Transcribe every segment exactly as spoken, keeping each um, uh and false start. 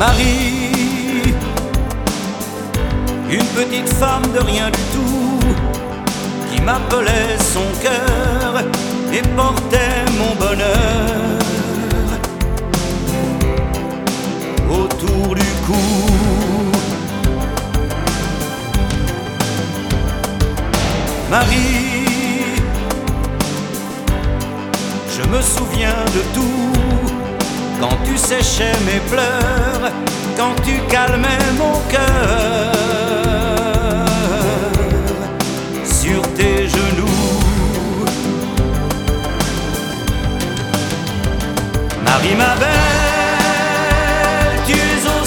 Marie, une petite femme de rien du tout, qui m'appelait son cœur et portait mon bonheur autour du cou. Marie, je me souviens de tout, quand tu séchais mes pleurs, quand tu calmais mon cœur sur tes genoux. Marie, ma belle, tu es au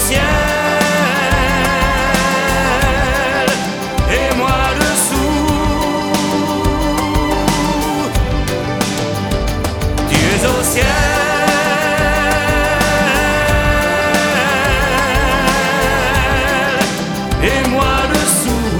ciel et moi dessous. Tu es au ciel et moi dessous.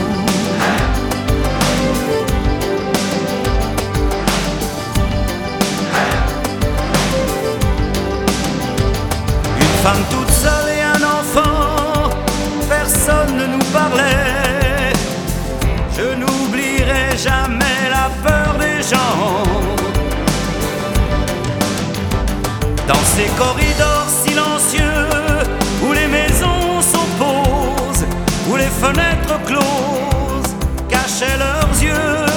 Une femme toute seule et un enfant, personne ne nous parlait. Je n'oublierai jamais la peur des gens. Dans ces corridors silencieux où les maisons s'opposent, où les fenêtres closes cachaient leurs yeux.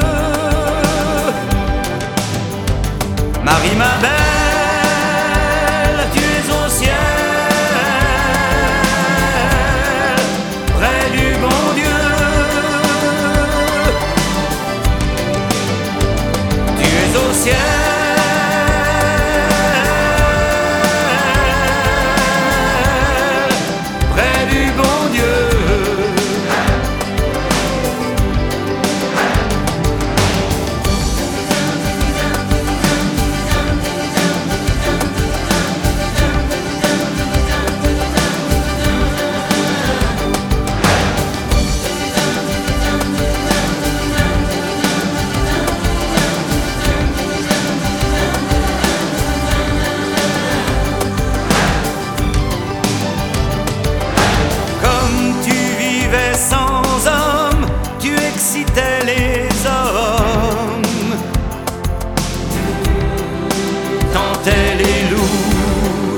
Marie, ma belle, tu es au ciel, près du bon Dieu. Tu es au ciel près du bon Dieu. Sans homme, tu excitais les hommes, tentais les loups.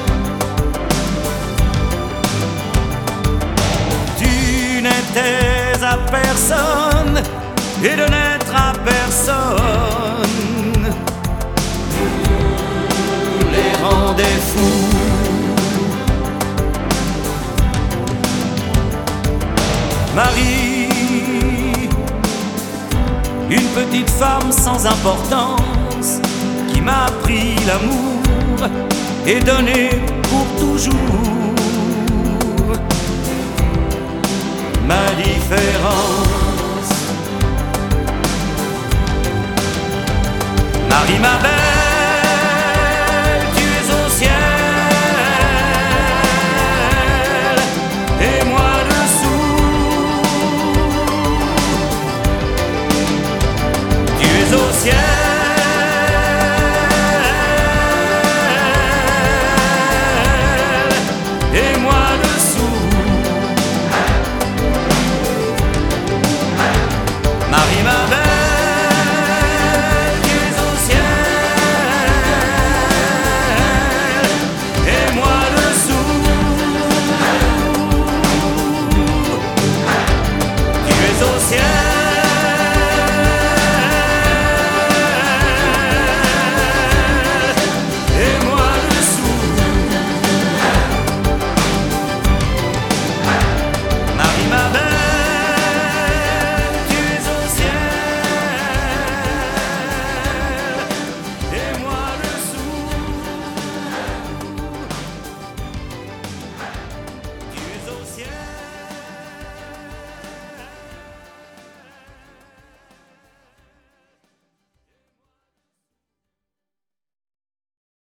Tu n'étais à personne et de n'être à personne les rendait fous. Marie, une petite femme sans importance, qui m'a appris l'amour et donné pour toujours ma différence. Marie, ma belle,